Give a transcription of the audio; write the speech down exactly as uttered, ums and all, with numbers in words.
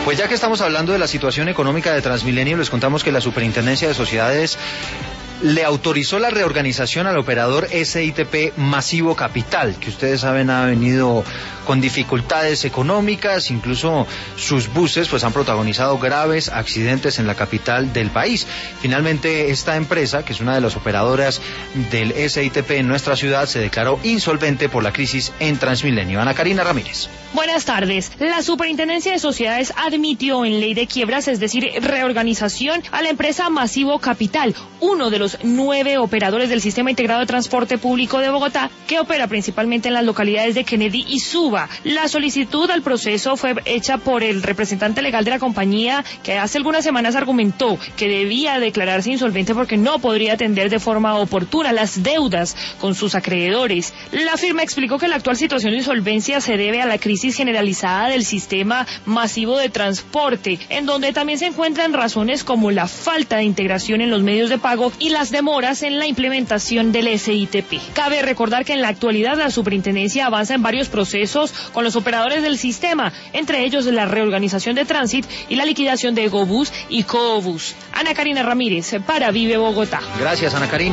Pues ya que estamos hablando de la situación económica de Transmilenio, les contamos que la Superintendencia de Sociedades le autorizó la reorganización al operador S I T P Masivo Capital, que ustedes saben ha venido con dificultades económicas, incluso sus buses pues han protagonizado graves accidentes en la capital del país. Finalmente esta empresa, que es una de las operadoras del S I T P en nuestra ciudad, se declaró insolvente por la crisis en Transmilenio. Ana Karina Ramírez. Buenas tardes. La Superintendencia de Sociedades admitió en ley de quiebras, es decir, reorganización, a la empresa Masivo Capital, uno de los nueve operadores del Sistema Integrado de Transporte Público de Bogotá, que opera principalmente en las localidades de Kennedy y Suba. La solicitud al proceso fue hecha por el representante legal de la compañía, que hace algunas semanas argumentó que debía declararse insolvente porque no podría atender de forma oportuna las deudas con sus acreedores. La firma explicó que la actual situación de insolvencia se debe a la crisis generalizada del sistema masivo de transporte, en donde también se encuentran razones como la falta de integración en los medios de pago y las demoras en la implementación del S I T P. Cabe recordar que en la actualidad la superintendencia avanza en varios procesos con los operadores del sistema, entre ellos la reorganización de Transit y la liquidación de Egobús y Coobús. Ana Karina Ramírez para Vive Bogotá. Gracias, Ana Karina.